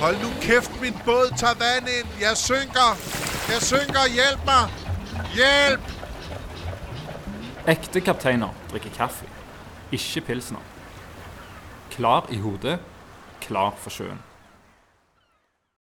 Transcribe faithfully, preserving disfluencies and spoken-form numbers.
Hold nu kæft, min båd tager vand ind. Jeg synker. Jeg synker. Hjælp mig. Hjælp! Ekte kapteiner drikker kaffe, ikke pilsner. Klar i hodet, klar for sjøen.